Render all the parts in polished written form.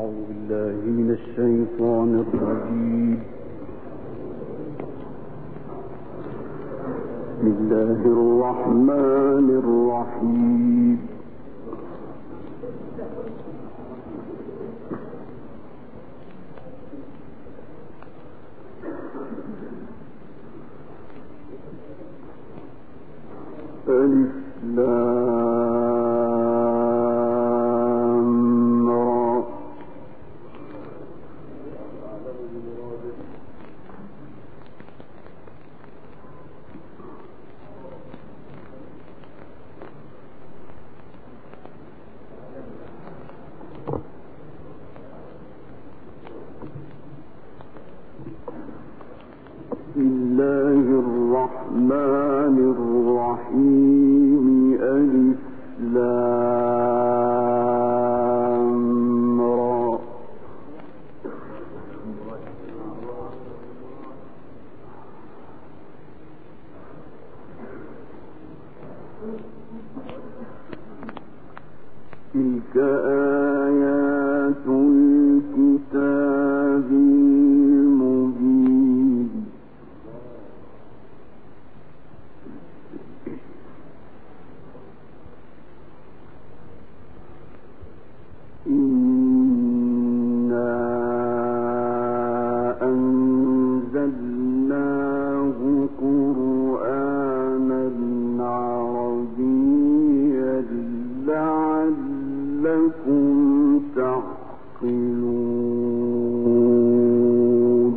الشيطان الرجيم. بسم الله الرحمن الرحيم. ألف لام را. بسم الله الرحمن الرحيم. ألف لام را. تلك آيات الكتاب المبين. إنا أنزلناه قرآنا عربيا لعلكم تعقلون.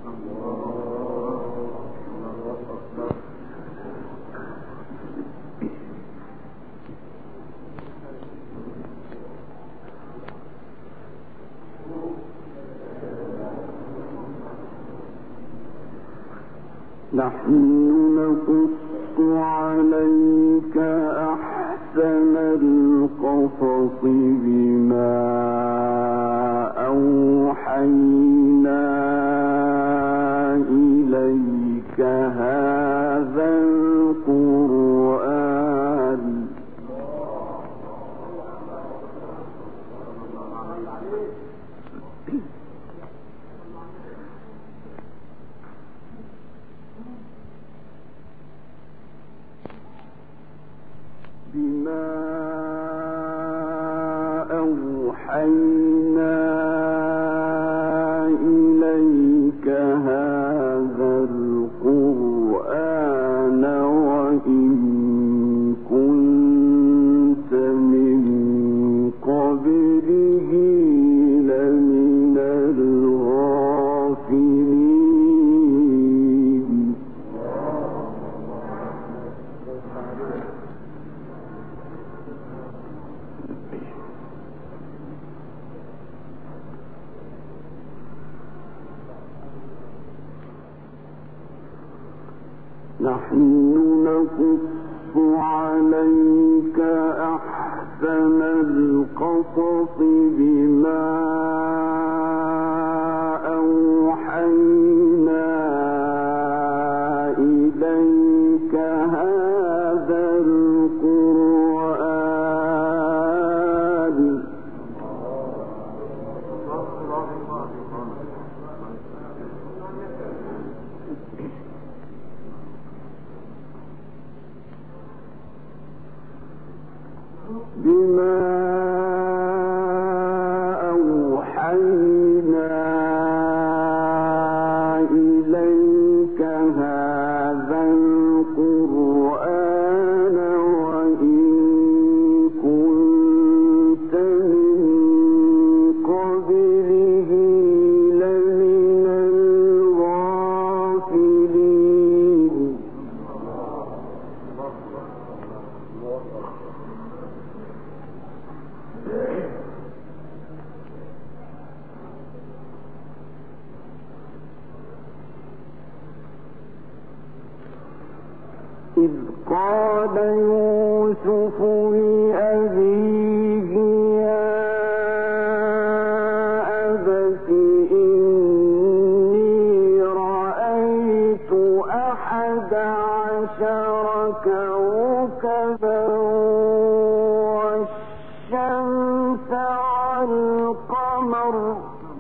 نحن نقص عليك أحسن القصص بما أوحينا إليك هذا القرآن. بما أوحينا إليك هذا القرآن وإن كنت من قبله لمن الغافلين. نحن نقص عليك أحسن القصص بما أوحينا إليك هذا القرآن. بما أوحينا إليك هذا القرآن وإن كنت من قبله لمن الغافلين. إذ قال يوسف لأبيه يا أبت إني رأيت 11 كوكبا والشمس والقمر القمر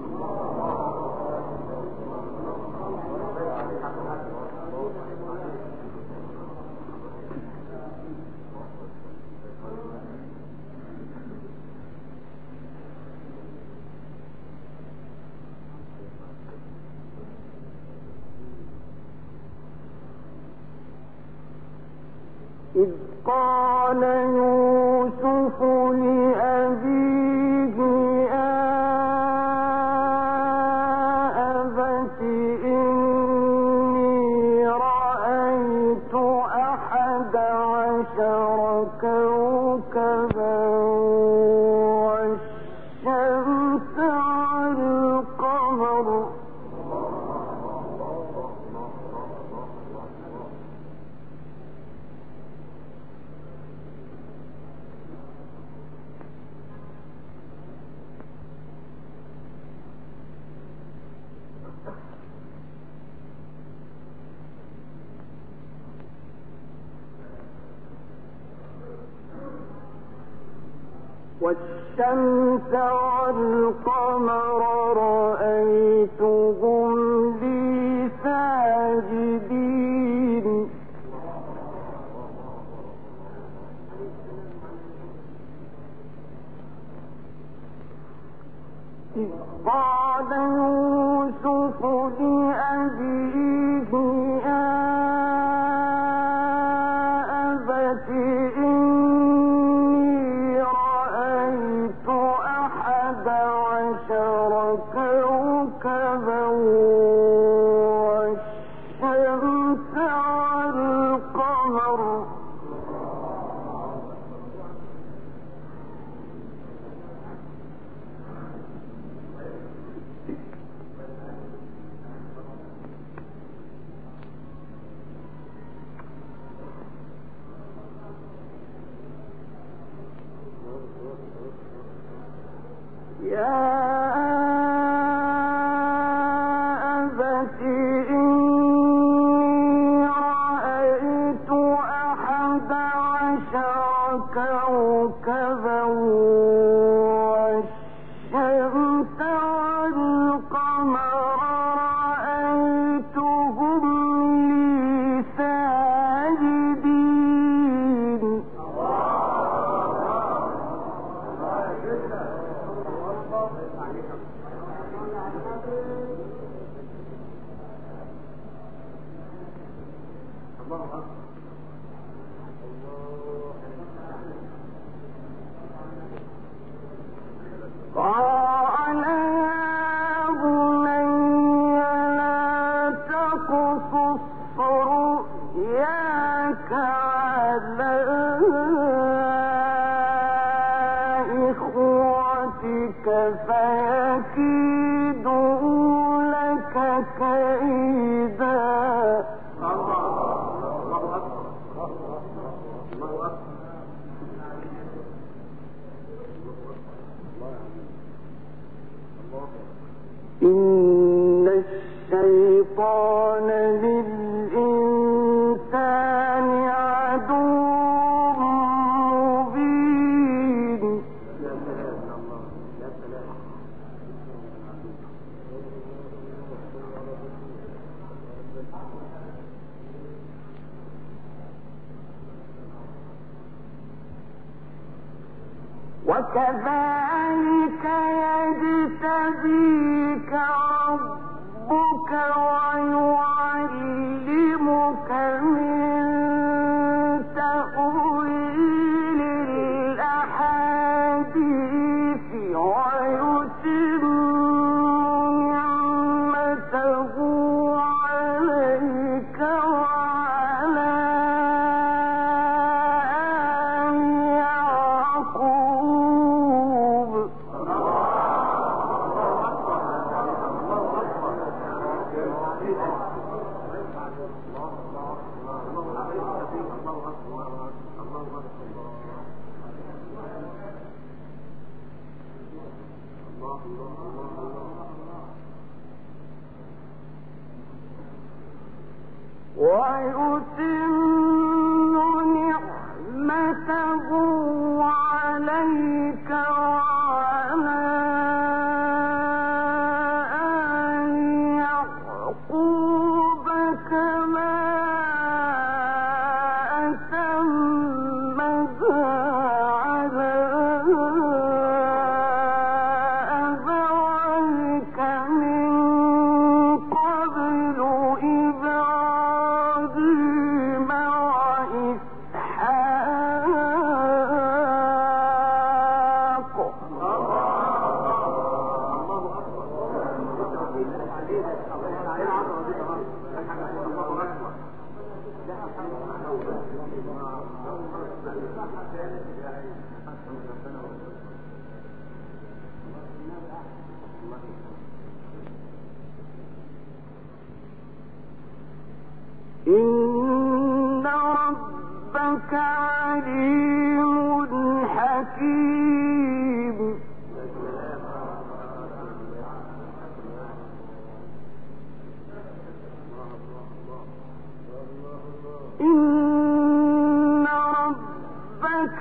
إذ قال يوسف لأبيه أبت إني رأيت 11 كوكبا والشمس والقمر والشمس والقمر رأيتهم لي ساجدين إذ قال يوسف لأبيه أبت إني رأيت 11 كوكبا والشمس والقمر يا أبت إني رأيت 11 كوكبا والشمس والقمر رأيتهم لي ساجدين قال يا بني لا تقصص رؤياك على إخوتك فيكيدوا لك كيدا إن الشيطان للإنسان عدو مبين وكذلك يجتبيك ربك ويعلمك من تأويل الأحاديث ويتم نعمته عليك وعلى آل يعقوب ويتم نعمته عليك وعلى إن ربك عليم حكيم. إن ربك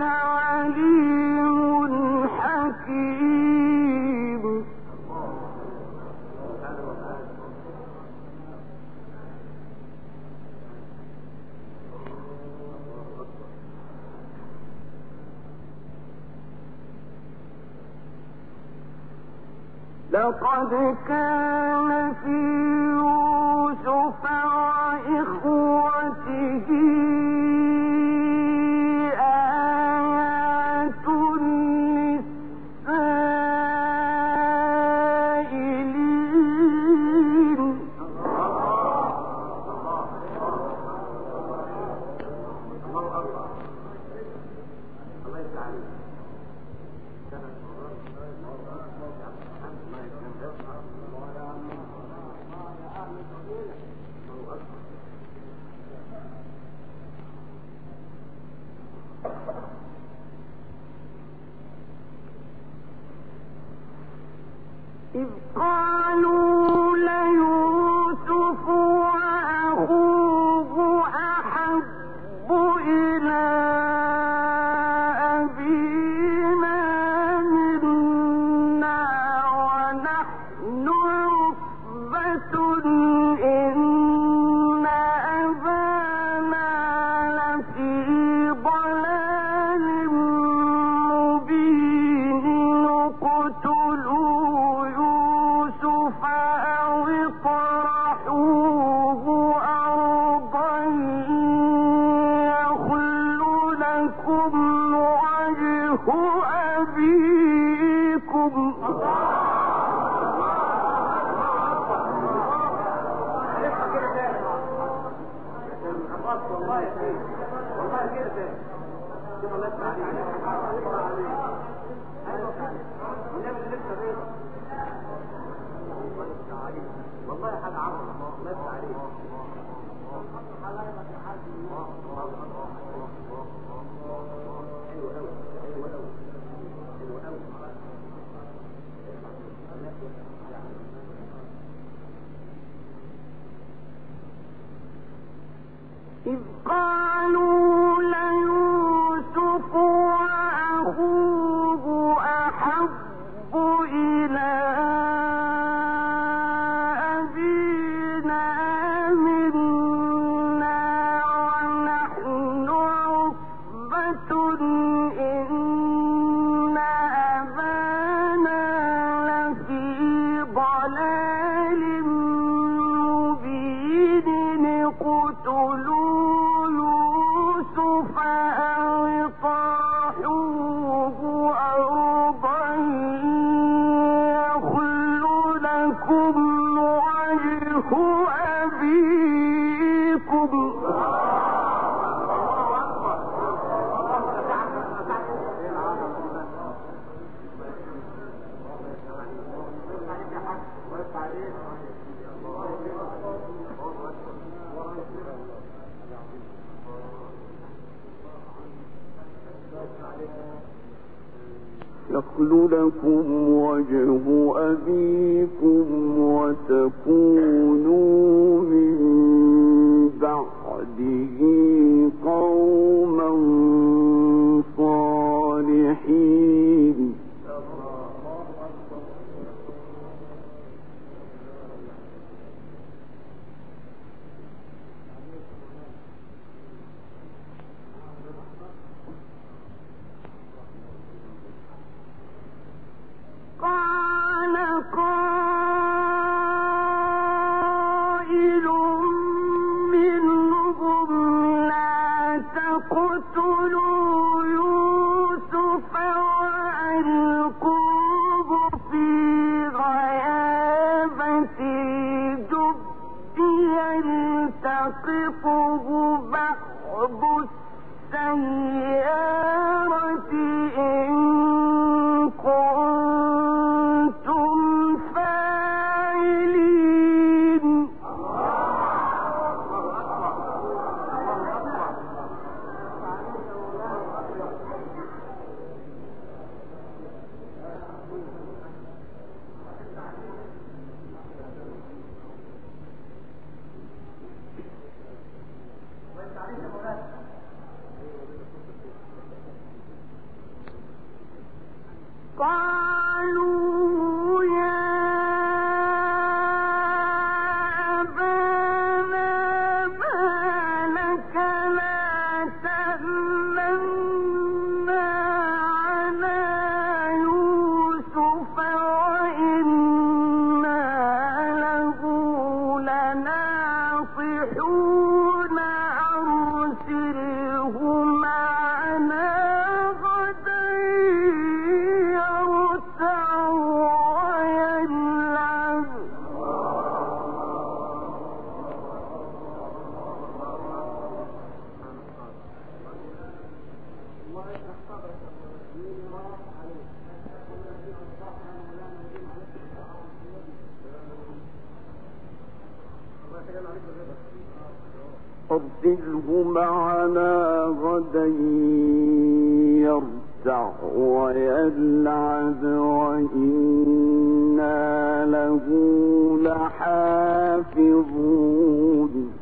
عليم حكيم. لقد كان في يوسف وإخوته آيات للسائلين. إذ قالوا ليوسف وأخوه أحب إلى أبينا منا ونحن عصبة إن أبانا لفي ضلال مبين. اقتلوا يوسف أو اطرحوه أرضا يخل لكم وجه أبيكم. إذ قالوا ليوسف وأخوه أحب إلى أبينا منا ونحن عصبة إن أبانا لفي ضلال مبين. اقتلوا يوسف أو اطرحوه أرضا يخل لكم وجه أبيكم. يخل لكم وجه أبيكم وتكونوا من بعده قوما صالحين. قال قائل منهم لا تقتلوا يوسف أرسله معنا غدا يرتع ويلعب وإنا له لحافظون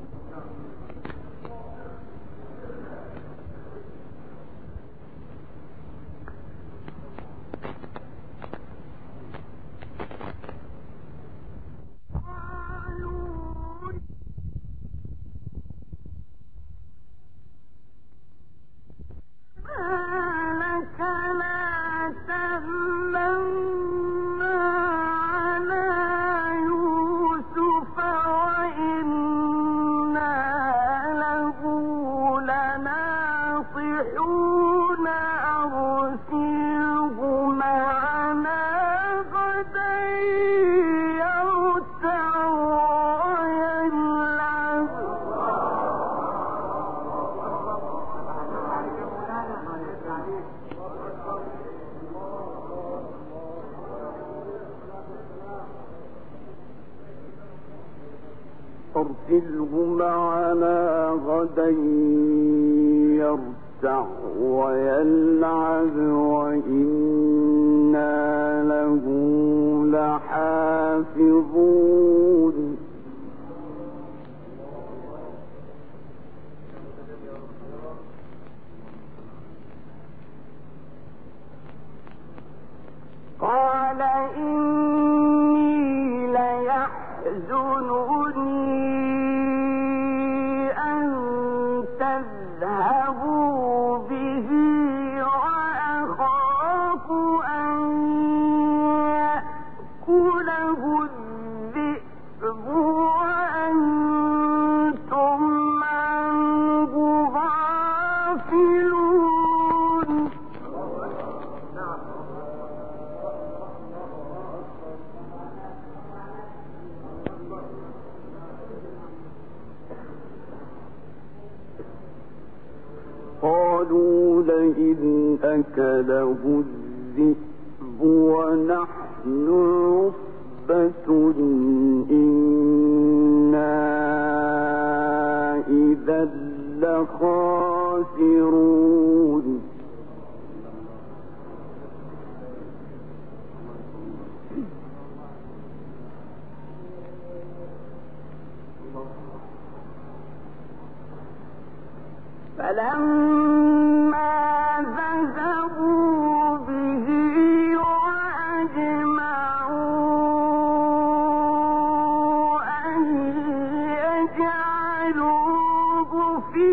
أرسله معنا غدا يرتع ويلعب وإنا له لحافظون قال إني ليحزنني أن تذهبوا به وأخاف أن يأكله الذئب وأنتم عنه غافلون قالوا لئن أكله الذئب ونحن عصبة إنا إذا لخاسرون فلما ذهبوا به وأجمعوا أن يجعلوه في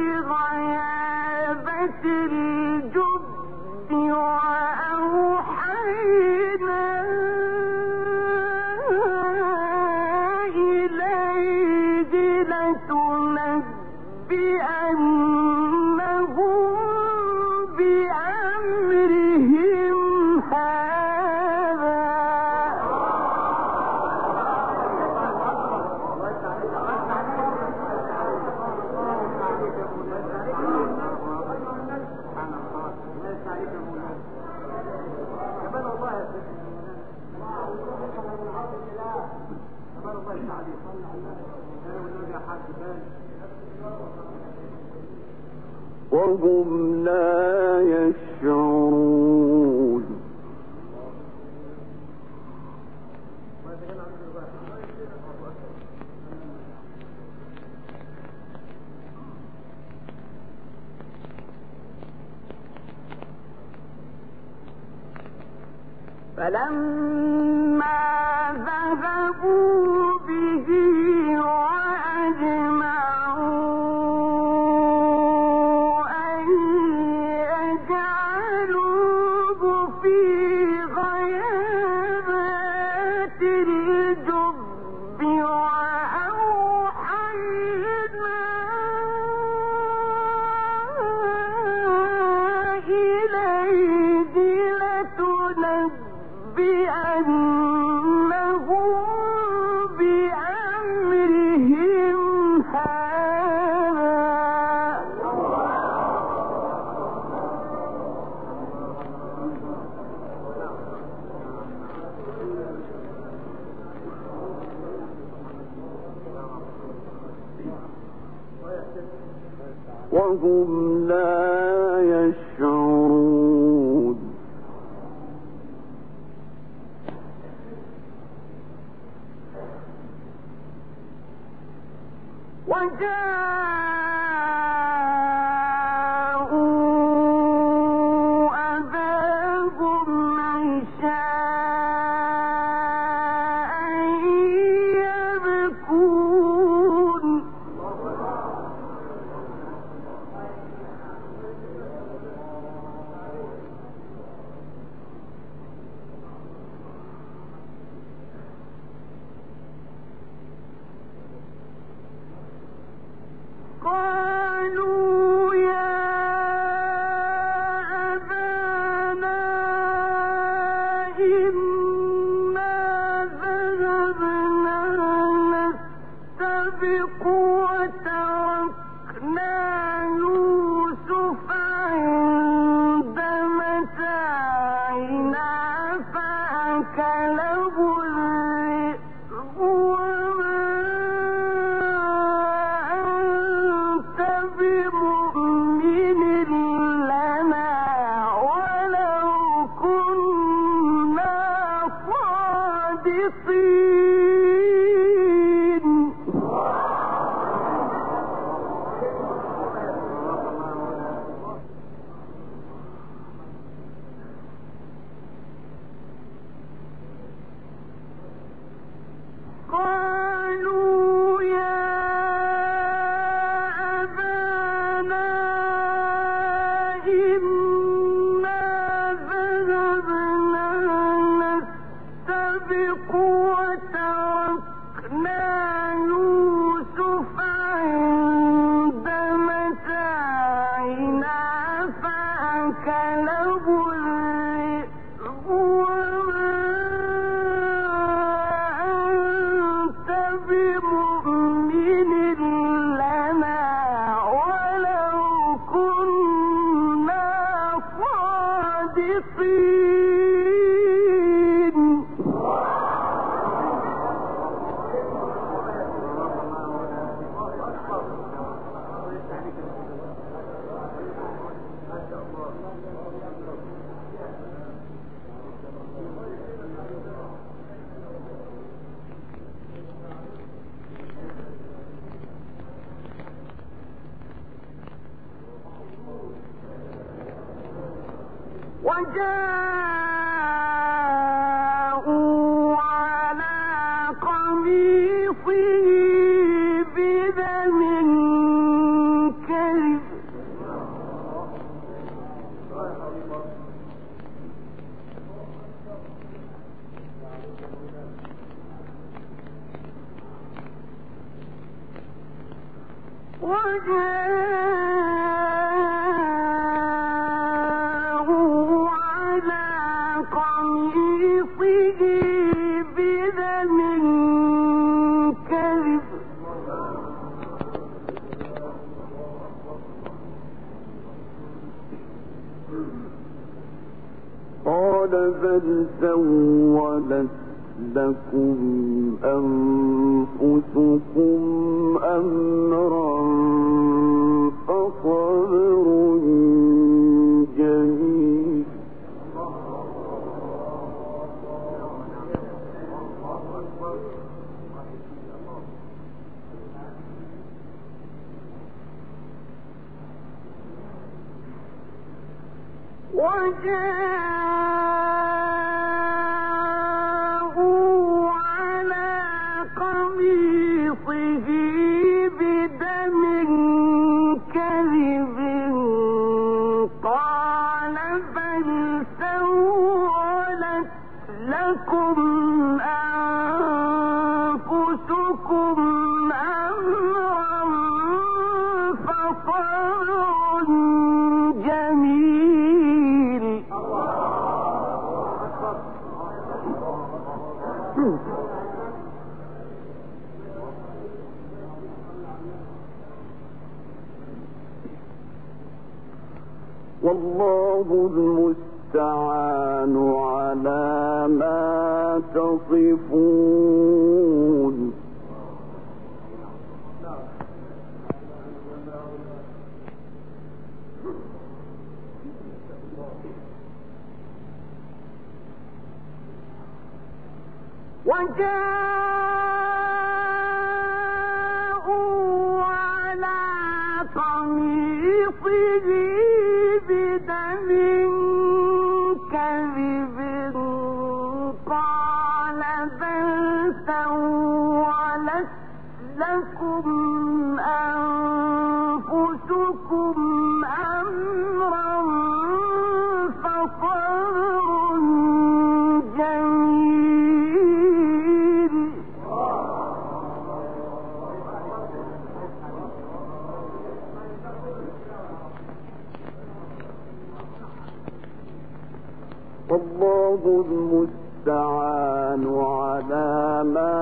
غيابة الجب وأوحينا إليه لتنبئنهم بأمرهم هذا وهم لا يشعرون فلما ذهبوا به وأجمعوا أن يجعلوه في غيابات الجب وأوحينا إليه لتنبئنهم بأمرهم هذا وهم لا يشعرون وجاءوا أباهم عشاء يبكون قالوا يا أبانا إنا ذهبنا نستبق وتركنا يوسف عند متاعنا فأكله الذئب وما أنت بمؤمن لنا ولو كنا صادقين قالوا يا أبانا إنا ذهبنا نستبق وتركنا يوسف عند متاعنا فأكله الذئب وما أنت بمؤمن لنا ولو كنا صادقين وجاءوا على قميصه بدم كذب وجاءوا على قميصه بدم كذب قال بل سولت لكم أنفسكم أمرا فصبر جميل وجاءوا على قميصه بدم كذب قال بل سولت لكم أنفسكم أمرا فصبر جميل والله المستعان على ما تصفون وجاءوا على قميصه بدم كذب قال بل سولت لكم أنفسكم أمرا فصبر جميل. والله المستعان على ما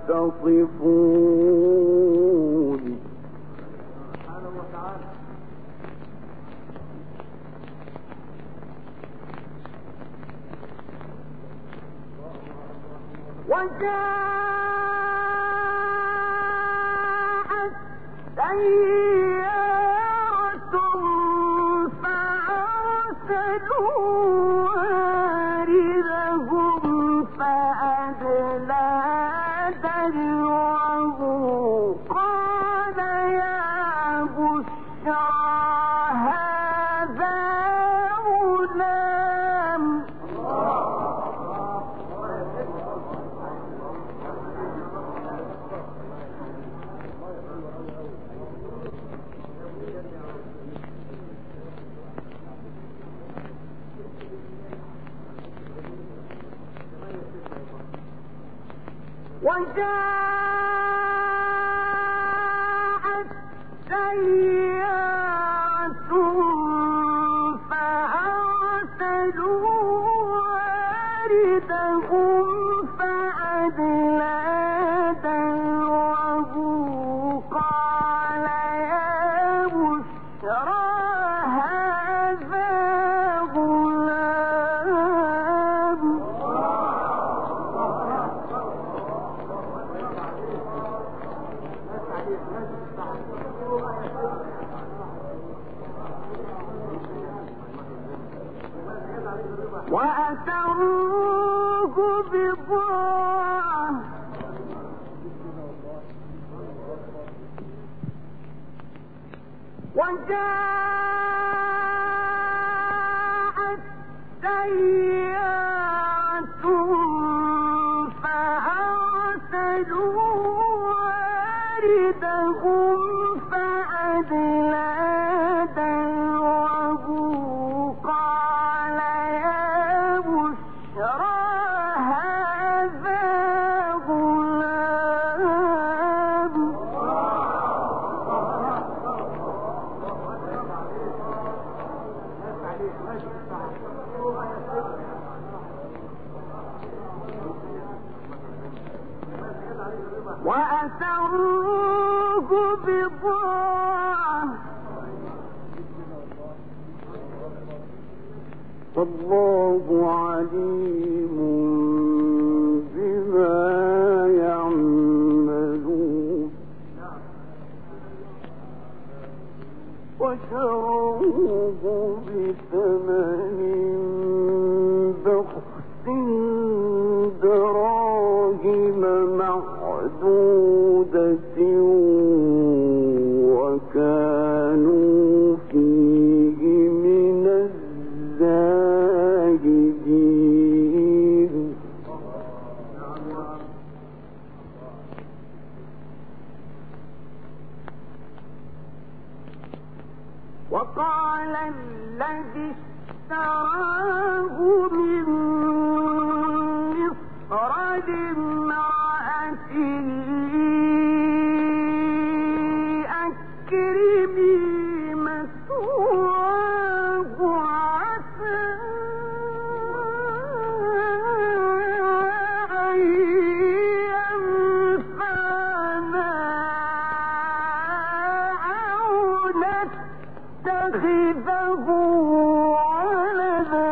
تصفون. وجاءت سيارة فأرسلوا واردهم فأدلى دلوه قال يا بشرى هذا غلام. وجاءت سيارة فأرسلوا واردهم فأدلى دلوه قال يا بشرى هذا غلام. وأسروه بضاعة وجاءت سيارة فأرسلوا واردهم فأدلى دلوه قال يا بشرى هذا غلام. وأسروه بضاعة والله عليم بما يعملون. وشروه بثمن بخس دراهم معدودة وكانوا فيه من الزاهدين. وقال الذي اشتراه من مصر لامرأته أكرمي مثواه عسى أن ينفعنا أو نتخذه ولدا.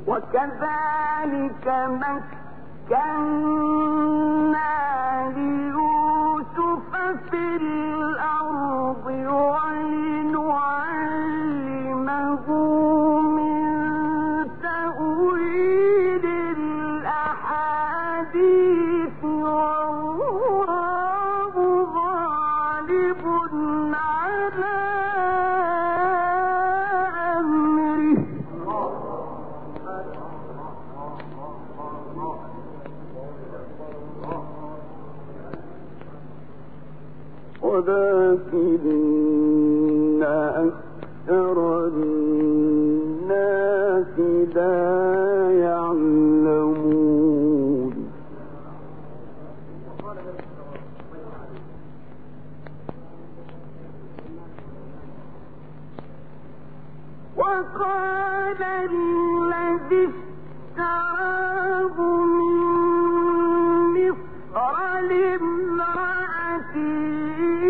وكذلك مكنا ليوسف في الأرض ولنعلمه من تأويل الأحاديث والله غالب على أمره ولكن أكثر الناس لا يعلمون وقال الذي اشتراه من مصر لامرأته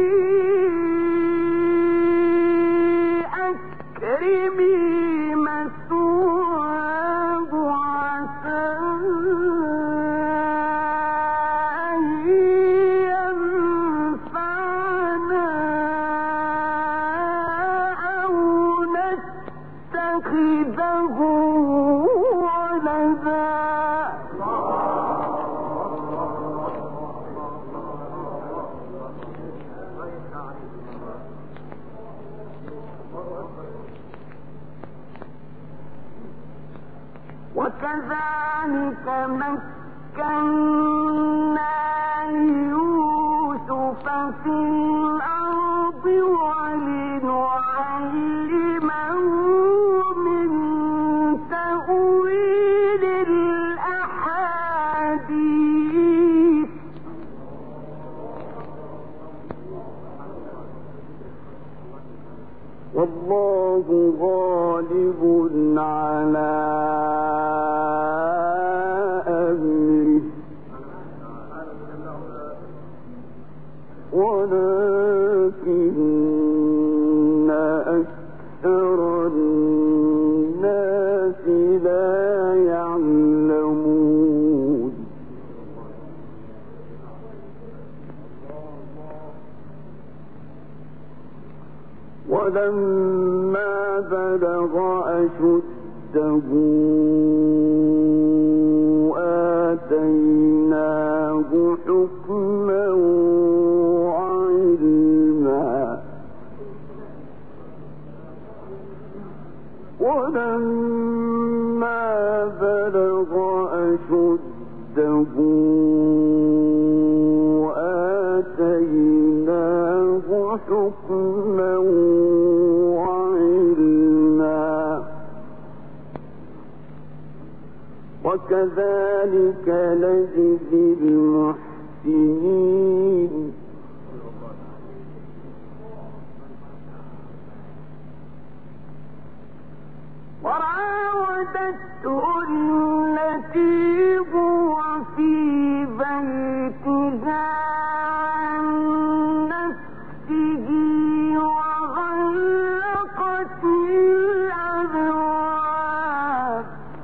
أكرمي مثواه عسى أن ينفعنا أو نتخذه ولدا وكذلك مكنا ليوسف في الأرض ولنعلمه من تأويل الأحاديث والله غالب على أمره ولكن أكثر الناس لا يعلمون ولما بلغ أشده آتيناه حكما وعلما ولما بلغ أشده آتيناه حكما وعلما وكذلك نجزي المحسنين وراودته التي هو في بيتها عن نفسه وغلقت الأبواب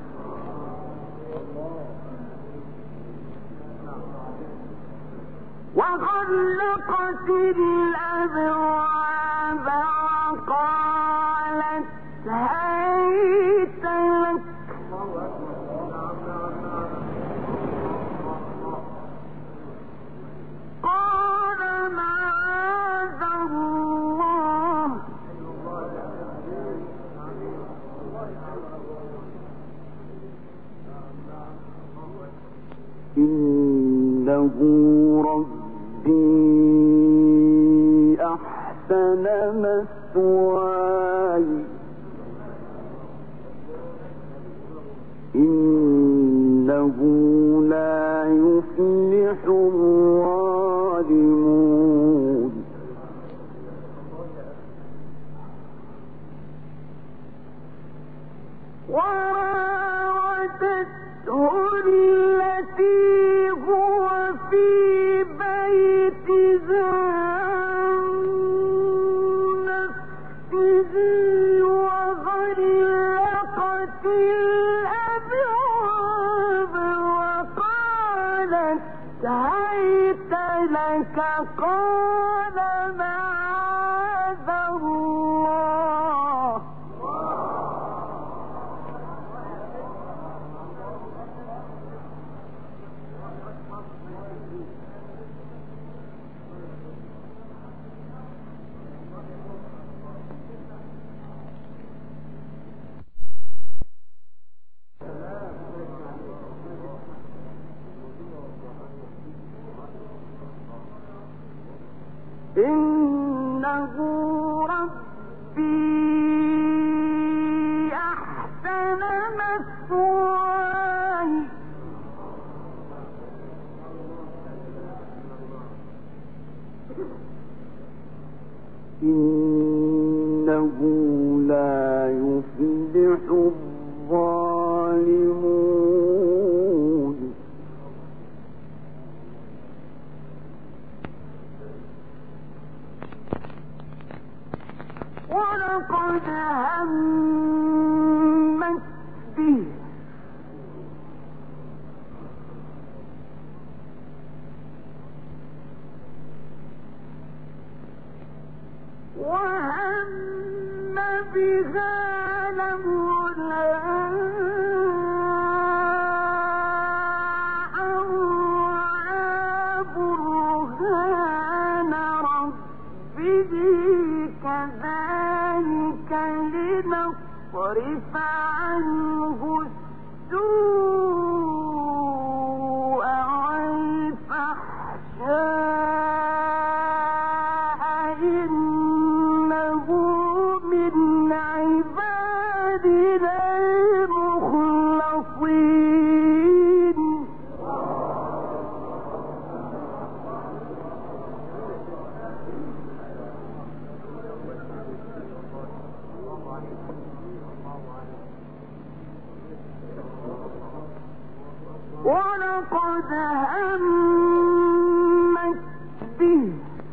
وقالت هيت لك قال معاذ الله إنه ربي أحسن مثواي إنه لا يفلح الظالمون وراودته التي هو في بيتها عن نفسه وغلقت الأبواب قال معاذ الله إنه ربي أحسن مثواي إنه لا يفلح الظالمون ولقد همت به وهم بها لولا أن رأى برهان ربه كذلك لنصرف عنه السوء والفحشاء إنه من عبادنا المخلصين ولقد همت به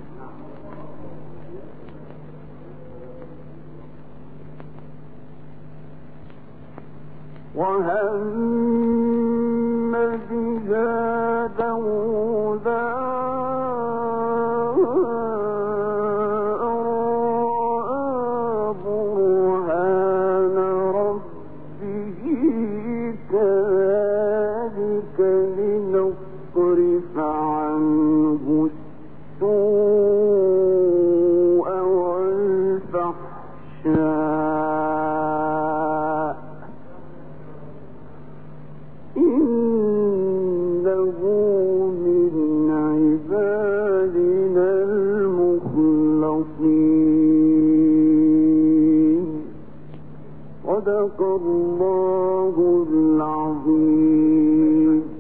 وهم بها لولا أن رأى برهان ربه كذلك لنصرف عنه السوء والفحشاء إنه من عبادنا المخلصين صدق الله العظيم.